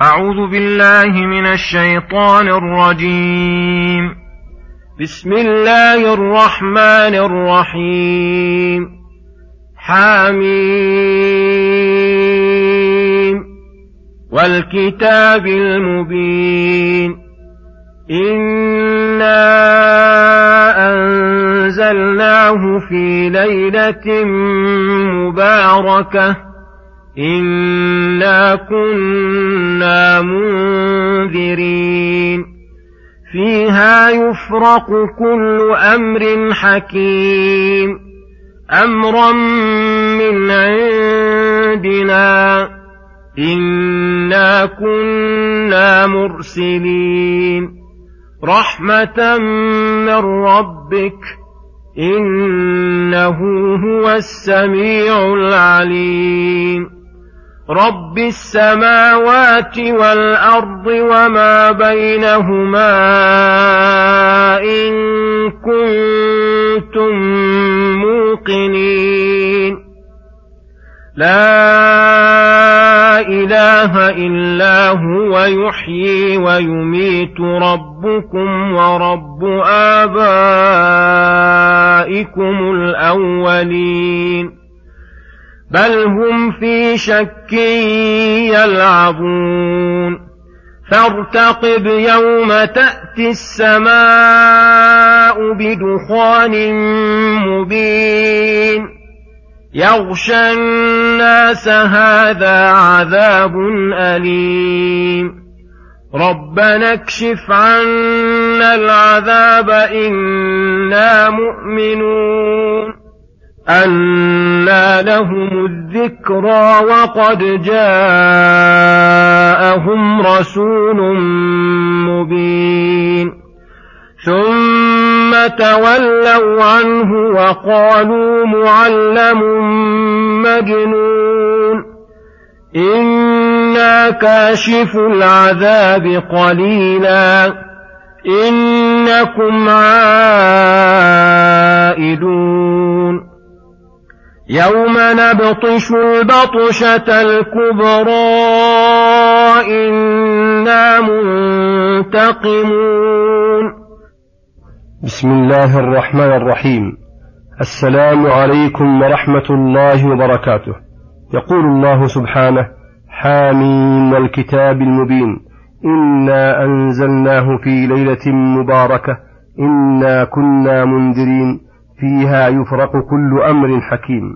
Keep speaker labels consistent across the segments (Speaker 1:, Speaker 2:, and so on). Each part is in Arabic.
Speaker 1: أعوذ بالله من الشيطان الرجيم. بسم الله الرحمن الرحيم. حميم والكتاب المبين. إنا أنزلناه في ليلة مباركة إنا كنا منذرين فيها يفرق كل أمر حكيم أمرا من عندنا إنا كنا مرسلين رحمة من ربك إنه هو السميع العليم رب السماوات والأرض وما بينهما إن كنتم موقنين لا إله إلا هو يحيي ويميت ربكم ورب آبائكم الأولين بل هم في شك يلعبون فارتقب يوم تأتي السماء بدخان مبين يغشى الناس هذا عذاب أليم ربنا اكشف عنا العذاب إنا مؤمنون أنى لهم الذكرى وقد جاءهم رسول مبين ثم تولوا عنه وقالوا معلم مجنون إنا كاشف العذاب قليلا إنكم عائدون يوم نبطش البطشة الكبرى إنا منتقمون.
Speaker 2: بسم الله الرحمن الرحيم. السلام عليكم ورحمة الله وبركاته. يقول الله سبحانه: حاميم والكتاب المبين إنا أنزلناه في ليلة مباركة إنا كنا منذرين فيها يفرق كل أمر حكيم.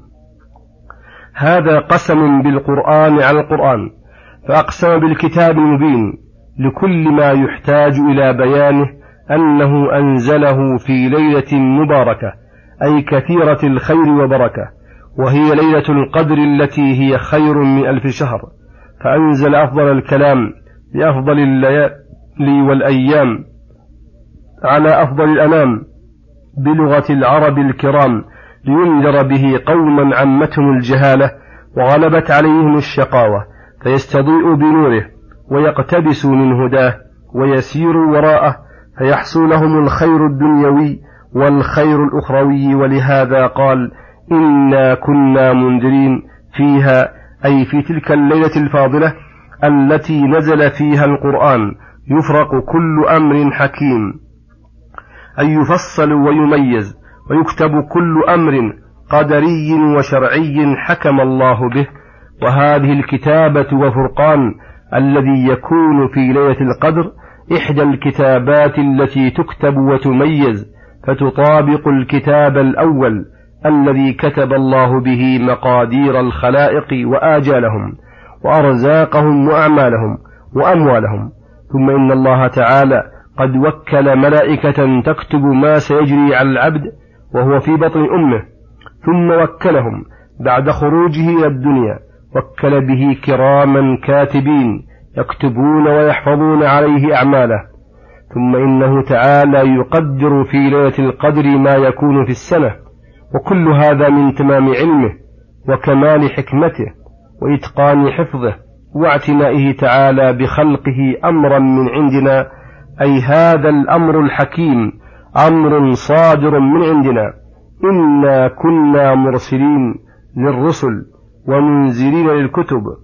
Speaker 2: هذا قسم بالقرآن على القرآن، فأقسم بالكتاب المبين لكل ما يحتاج إلى بيانه أنه أنزله في ليلة مباركة أي كثيرة الخير وبركة، وهي ليلة القدر التي هي خير من 1000 شهر، فأنزل أفضل الكلام بأفضل الليالي والأيام على أفضل الأنام بلغة العرب الكرام لينذر به قوما عمتهم الجهالة وغلبت عليهم الشقاوة، فيستضيء بنوره ويقتبسوا من هداه ويسيروا وراءه فيحصل لهم الخير الدنيوي والخير الأخروي. ولهذا قال: إنا كنا منذرين فيها، أي في تلك الليلة الفاضلة التي نزل فيها القرآن، يفرق كل أمر حكيم، أي يفصل ويميز ويكتب كل أمر قدري وشرعي حكم الله به. وهذه الكتابة وفرقان الذي يكون في ليلة القدر إحدى الكتابات التي تكتب وتميز، فتطابق الكتاب الأول الذي كتب الله به مقادير الخلائق وآجالهم وأرزاقهم وأعمالهم وأموالهم. ثم إن الله تعالى قد وكل ملائكة تكتب ما سيجري على العبد وهو في بطن أمه، ثم وكلهم بعد خروجه إلى الدنيا، وكل به كراما كاتبين يكتبون ويحفظون عليه أعماله. ثم إنه تعالى يقدر في ليلة القدر ما يكون في السنة، وكل هذا من تمام علمه وكمال حكمته وإتقان حفظه واعتنائه تعالى بخلقه أمرا من عندنا، أي هذا الأمر الحكيم أمر صادر من عندنا. إنا كنا مرسلين للرسل ومنزلين للكتب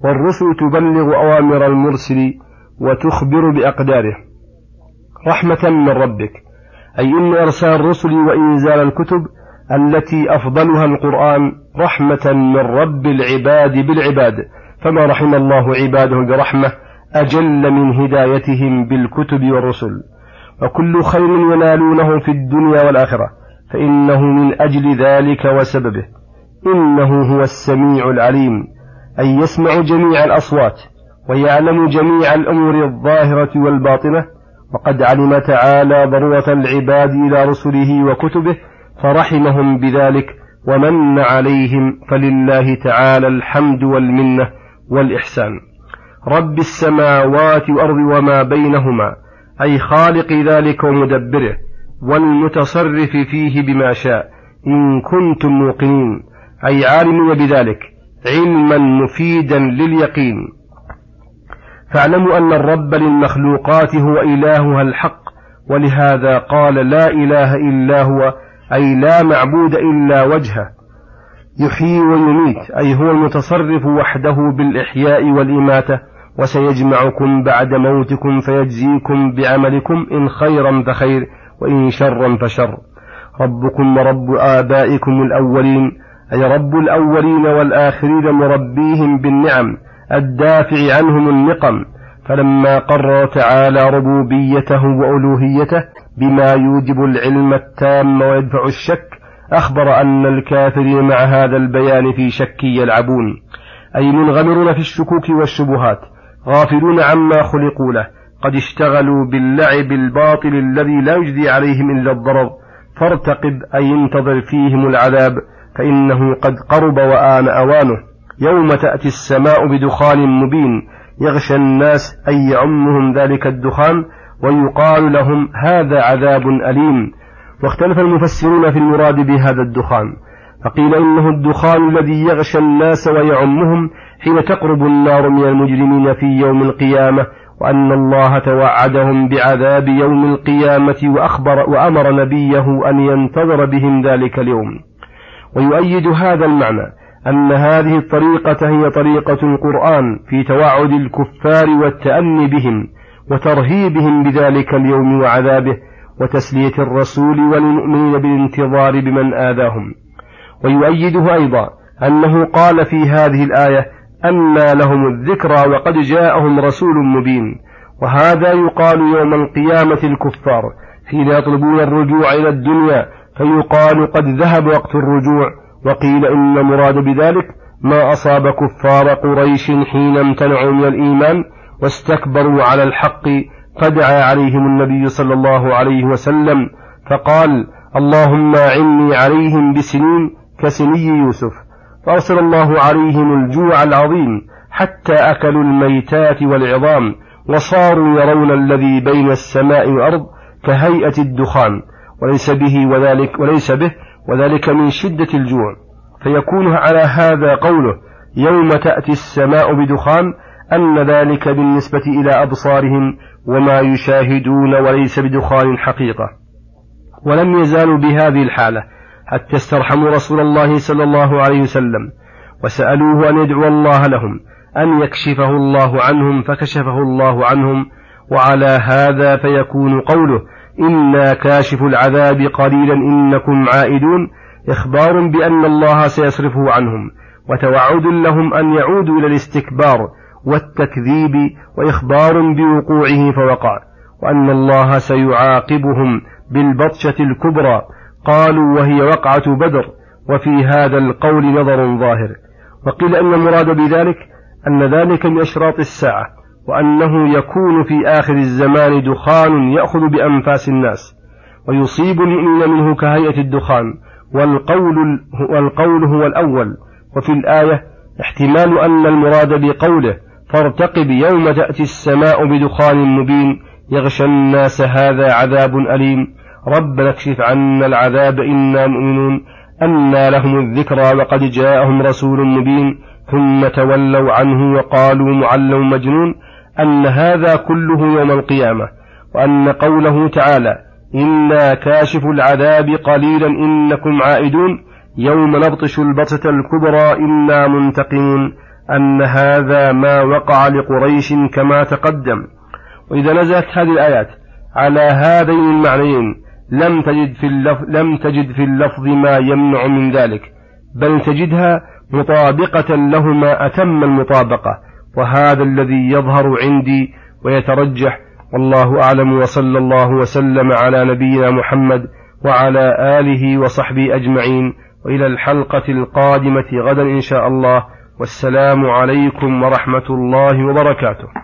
Speaker 2: والرسل تبلغ أوامر المرسل وتخبر بأقداره رحمة من ربك، أي إن إرسال الرسل وإنزال الكتب التي أفضلها القرآن رحمة من رب العباد بالعباد، فما رحم الله عباده برحمة أجل من هدايتهم بالكتب والرسل. وكل خير ينالونه في الدنيا والآخرة فإنه من أجل ذلك وسببه، إنه هو السميع العليم، أي يسمع جميع الأصوات ويعلم جميع الأمور الظاهرة والباطنة. وقد علم تعالى ضرورة العباد إلى رسله وكتبه فرحمهم بذلك ومن عليهم، فلله تعالى الحمد والمنة والإحسان. رب السماوات والأرض وما بينهما، أي خالق ذلك ومدبره والمتصرف فيه بما شاء، إن كنتم موقنين، أي عالمين بذلك علما مفيدا لليقين. فاعلموا أن الرب للمخلوقات هو إلهها الحق، ولهذا قال لا إله إلا هو، أي لا معبود إلا وجهه، يحيي ويميت، أي هو المتصرف وحده بالإحياء والإماتة، وسيجمعكم بعد موتكم فيجزيكم بعملكم إن خيرا فخير وإن شرا فشر. ربكم ورب آبائكم الأولين، أي رب الأولين والآخرين مربيهم بالنعم الدافع عنهم النقم. فلما قرر تعالى ربوبيته وألوهيته بما يوجب العلم التام ويدفع الشك، أخبر أن الكافرين مع هذا البيان في شك يلعبون، أي منغمرون في الشكوك والشبهات، غافلون عما خلقوا له، قد اشتغلوا باللعب الباطل الذي لا يجدي عليهم إلا الضرر. فارتقب، أي انتظر فيهم العذاب، فإنه قد قرب وآن أوانه. يوم تأتي السماء بدخان مبين يغشى الناس، أي يعمهم ذلك الدخان، ويقال لهم هذا عذاب أليم. واختلف المفسرون في المراد بهذا الدخان، فقيل إنه الدخان الذي يغشى الناس ويعمهم حين تقرب النار من المجرمين في يوم القيامة، وأن الله توعدهم بعذاب يوم القيامة وأمر نبيه أن ينتظر بهم ذلك اليوم. ويؤيد هذا المعنى أن هذه الطريقة هي طريقة القرآن في توعد الكفار والتأني بهم وترهيبهم بذلك اليوم وعذابه، وتسلية الرسول والمؤمنين بالانتظار بمن آذاهم. ويؤيده أيضا أنه قال في هذه الآية أنى لهم الذكرى وقد جاءهم رسول مبين، وهذا يقال يوم القيامة الكفار حين يطلبون الرجوع إلى الدنيا فيقال قد ذهب وقت الرجوع. وقيل إن مراد بذلك ما أصاب كفار قريش حين امتنعوا من الإيمان واستكبروا على الحق، فدعا عليهم النبي صلى الله عليه وسلم فقال اللهم أعني عليهم بسنين كسني يوسف، فأرسل الله عليهم الجوع العظيم حتى أكلوا الميتات والعظام، وصاروا يرون الذي بين السماء والأرض كهيئة الدخان، وليس به وذلك من شدة الجوع. فيكون على هذا قوله يوم تأتي السماء بدخان أن ذلك بالنسبة إلى أبصارهم وما يشاهدون، وليس بدخان حقيقة. ولم يزالوا بهذه الحالة حتى استرحموا رسول الله صلى الله عليه وسلم وسألوه أن يدعو الله لهم أن يكشفه الله عنهم، فكشفه الله عنهم. وعلى هذا فيكون قوله إنا كاشف العذاب قليلا إنكم عائدون إخبار بأن الله سيصرفه عنهم، وتوعد لهم أن يعودوا إلى الاستكبار والتكذيب، وإخبار بوقوعه فوقع، وأن الله سيعاقبهم بالبطشة الكبرى. قالوا وهي وقعة بدر، وفي هذا القول نظر ظاهر. وقيل أن المراد بذلك أن ذلك من أشراط الساعة، وأنه يكون في آخر الزمان دخان يأخذ بأنفاس الناس ويصيب المؤمن منه كهيئة الدخان، والقول هو الأول. وفي الآية احتمال أن المراد بقوله فارتقب يوم تأتي السماء بدخان مبين يغشى الناس هذا عذاب أليم، ربنا اكشف عنا العذاب إنا مؤمنون، أنى لهم الذكرى وقد جاءهم رسول مبين، ثم تولوا عنه وقالوا معلم مجنون، أن هذا كله يوم القيامة. وأن قوله تعالى إنا كاشف العذاب قليلا إنكم عائدون يوم نبطش البطشة الكبرى إنا منتقمون، أن هذا ما وقع لقريش كما تقدم. وإذا نزلت هذه الآيات على هذين المعنيين لم تجد في اللفظ ما يمنع من ذلك، بل تجدها مطابقة لهما أتم المطابقة، وهذا الذي يظهر عندي ويترجح، والله أعلم. وصلى الله وسلم على نبينا محمد وعلى آله وصحبه أجمعين، وإلى الحلقة القادمة غدا إن شاء الله، والسلام عليكم ورحمة الله وبركاته.